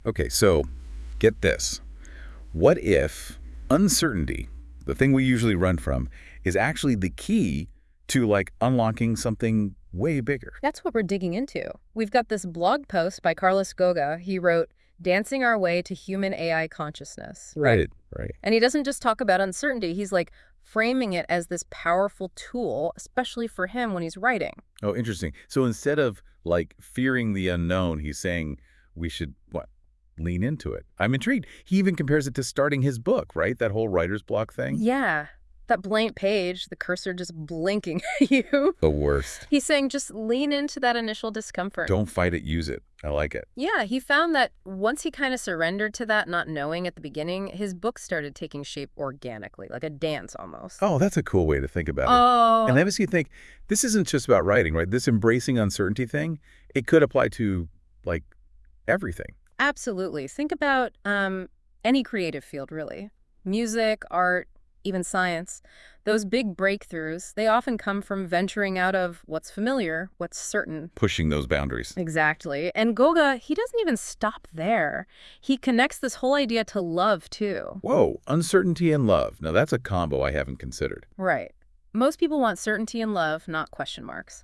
Okay, so get this. What if uncertainty, the thing we usually run from, is actually the key to like unlocking something way bigger? That's what we're digging into. We've got this blog post by Carlos Goga. He wrote, Dancing Our Way to Human AI Consciousness, right? Right. And he doesn't just talk about uncertainty, he's like framing it as this powerful tool, especially for him when he's writing. Oh, interesting. So instead of like fearing the unknown, he's saying we should what? Lean into it. I'm intrigued. He even compares it to starting his book, right? That whole writer's block thing. Yeah, that blank page, the cursor just blinking at you. The worst. He's saying just lean into that initial discomfort. Don't fight it, use it. I like it. Yeah, he found that once he kind of surrendered to that not knowing at the beginning, his book started taking shape organically, like a dance almost. Oh, that's a cool way to think about it. And Oh, that makes you think this isn't just about writing, right? This embracing uncertainty thing, it could apply to like everything. absolutely. Think about any creative field, really. Music, art, even science. Those big breakthroughs, they often come from venturing out of what's familiar, what's certain. Pushing those boundaries. Exactly. And Goga, he doesn't even stop there. He connects this whole idea to love, too. Whoa, uncertainty and love. Now that's a combo I haven't considered. Right. Most people want certainty and love, not question marks.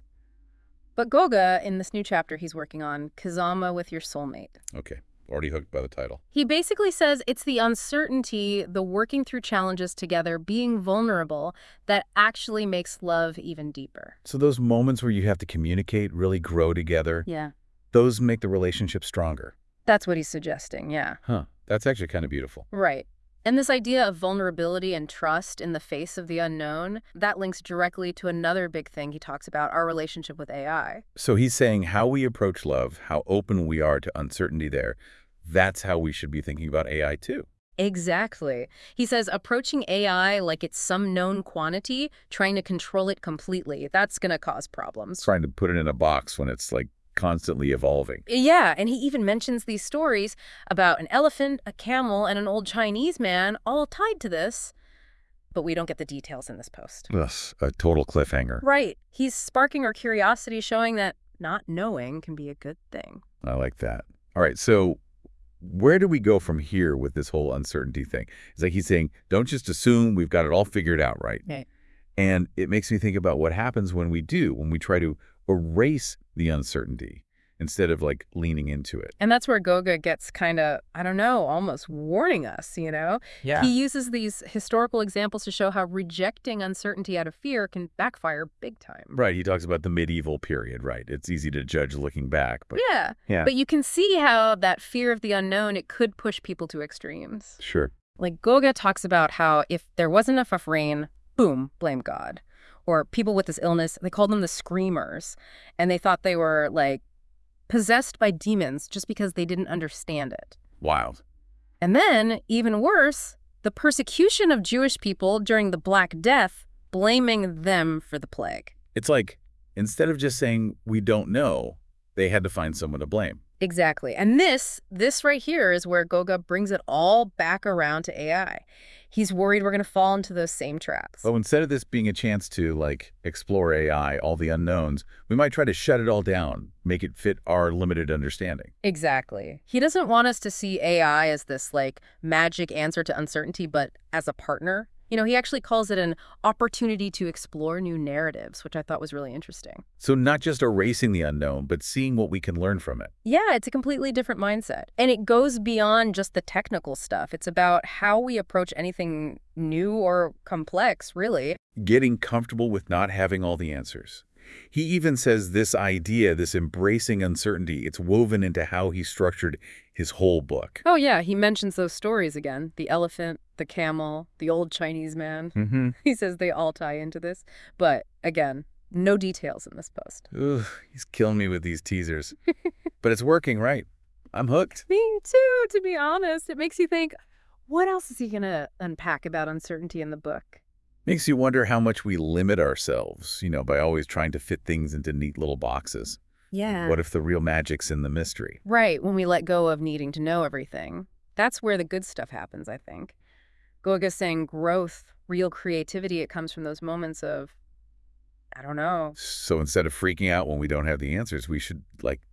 But Goga, in this new chapter he's working on, Kazama with Your Soulmate, Okay, already hooked by the title. he basically says it's the uncertainty, the working through challenges together, being vulnerable, that actually makes love even deeper. So those moments where you have to communicate, really grow together, Yeah. those make the relationship stronger. That's what he's suggesting, yeah. Huh, that's actually kind of beautiful. Right. And this idea of vulnerability and trust in the face of the unknown, that links directly to another big thing he talks about, our relationship with AI. So he's saying how we approach love, how open we are to uncertainty there, that's how we should be thinking about AI too. Exactly. He says approaching AI like it's some known quantity, trying to control it completely, that's going to cause problems. Trying to put it in a box when it's like constantly evolving. Yeah, and he even mentions these stories about an elephant, a camel, and an old Chinese man all tied to this, but we don't get the details in this post. Ugh, a total cliffhanger. Right. He's sparking our curiosity, showing that not knowing can be a good thing. I like that. All right, so where do we go from here with this whole uncertainty thing? It's like he's saying, don't just assume we've got it all figured out, right? Right. And it makes me think about what happens when we do, when we try to erase the uncertainty instead of like leaning into it. And that's where Goga gets kind of, I don't know, almost warning us, you know? Yeah. He uses these historical examples to show how rejecting uncertainty out of fear can backfire big time. Right, he talks about the medieval period, right? It's easy to judge looking back, but Yeah. yeah, But you can see how that fear of the unknown, it could push people to extremes. sure. Like Goga talks about how if there wasn't enough rain, boom, blame God. Or people with this illness, they called them the screamers. And they thought they were like possessed by demons just because they didn't understand it. Wild. And then, even worse, the persecution of Jewish people during the Black Death, blaming them for the plague. It's like, instead of just saying we don't know, they had to find someone to blame. Exactly. And this right here is where Goga brings it all back around to AI. He's worried we're going to fall into those same traps. So instead of this being a chance to like explore AI, all the unknowns, we might try to shut it all down, make it fit our limited understanding. Exactly. He doesn't want us to see AI as this like magic answer to uncertainty, but as a partner. You know, he actually calls it an opportunity to explore new narratives, which I thought was really interesting. So not just erasing the unknown, but seeing what we can learn from it. Yeah, it's a completely different mindset. And it goes beyond just the technical stuff. It's about how we approach anything new or complex, really. Getting comfortable with not having all the answers. He even says this idea, this embracing uncertainty, it's woven into how he structured his whole book. Oh, yeah, he mentions those stories again. The elephant, the camel, the old Chinese man. Mm-hmm. He says they all tie into this. But again, no details in this post. Ugh, he's killing me with these teasers. But it's working, right? I'm hooked. Me too, to be honest. It makes you think, what else is he going to unpack about uncertainty in the book? Makes you wonder how much we limit ourselves, by always trying to fit things into neat little boxes. Yeah. What if the real magic's in the mystery? Right, when we let go of needing to know everything. That's where the good stuff happens, I think. Goga's saying growth, real creativity, it comes from those moments of, I don't know. So instead of freaking out when we don't have the answers, we should,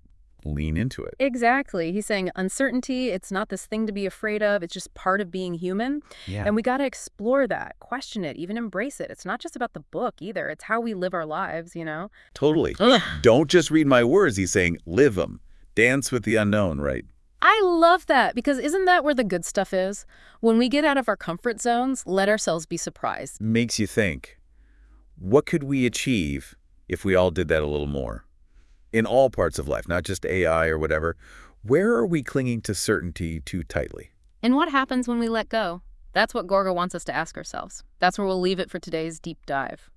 lean into it. Exactly. He's saying uncertainty, it's not this thing to be afraid of. It's just part of being human. Yeah. And we got to explore that, question it, even embrace it. It's not just about the book either. It's how we live our lives, you know? Totally. Ugh. Don't just read my words, he's saying. Live them. Dance with the unknown, right? I love that, because isn't that where the good stuff is? When we get out of our comfort zones, let ourselves be surprised. Makes you think, what could we achieve if we all did that a little more? In all parts of life, not just AI or whatever. Where are we clinging to certainty too tightly? And what happens when we let go? That's what Gorga wants us to ask ourselves. That's where we'll leave it for today's deep dive.